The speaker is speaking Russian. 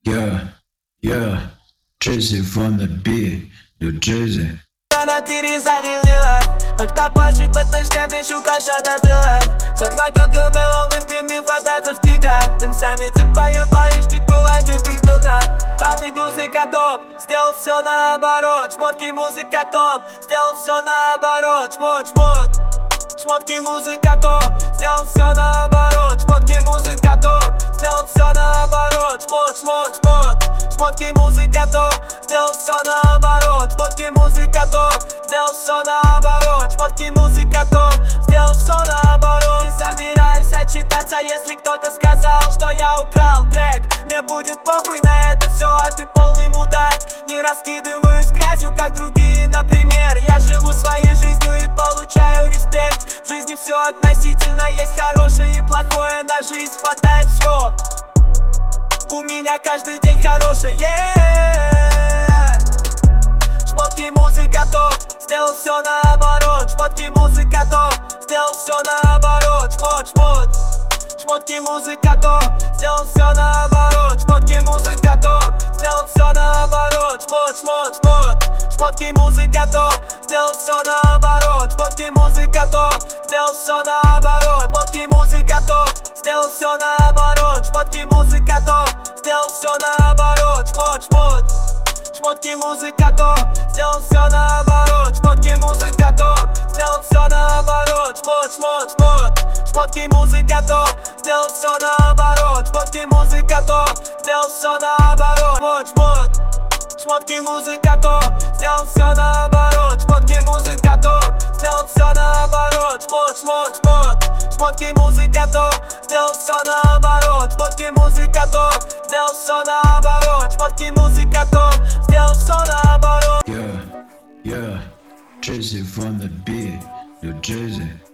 Jersey from the beat, New Jersey. На тире зарелила, когда плачет под ночами шукаша добила. Сорвать как губеловым пьяным хвататься в тебя. Танцами ты поешь, ты бываешь, ты кто-то. Папик музыка топ, сделал все наоборот. Шмотки музыка топ, сделал все наоборот. Шмотки музыка топ, сделал все наоборот. Шмотки музыка топ, сделал все наоборот. Шмотки музыка топ, сделал все наоборот. Шмотки музыка топ, сделал все наоборот. Шмотки музыка топ, сделал все наоборот. Не собираюсь отчитаться, если кто-то сказал, что я украл трек. Мне будет похуй на это все, а ты полный мудак. Не раскидываюсь грязью, как другие, например. Я живу своей жизнью и получаю респект. В жизни все относительно, есть хорошее и плохое. На жизнь хватает все. У меня каждый день хороший, Шмотки музыка топ, сделал все наоборот. Шмотки музыка топ, сделал все наоборот. Шмотки музыка топ, сделал все наоборот. Шмотки музыка топ, сделал все наоборот. Шмотки музыка топ, сделал все наоборот. Шмотки музыка топ, сделал все наоборот. Шмотки музыка топ, сделал все наоборот. Шмотки музыка топ, сделал все наоборот. Шмотки музыка топ, сделал все наоборот. Шмотки музыка топ, сделал все наоборот. Шмотки музыка топ, сделал все наоборот. Шмотки музыка топ, сделал все наоборот. Шмотки музыка топ, сделал все наоборот. Шмотки музыка топ, сделал все наоборот. Шмотки музыка топ, сделал все наоборот. Шмотки музыка топ, сделал все наоборот. Шмотки музыка топ, сделал все наоборот. Jersey from the beat, New Jersey.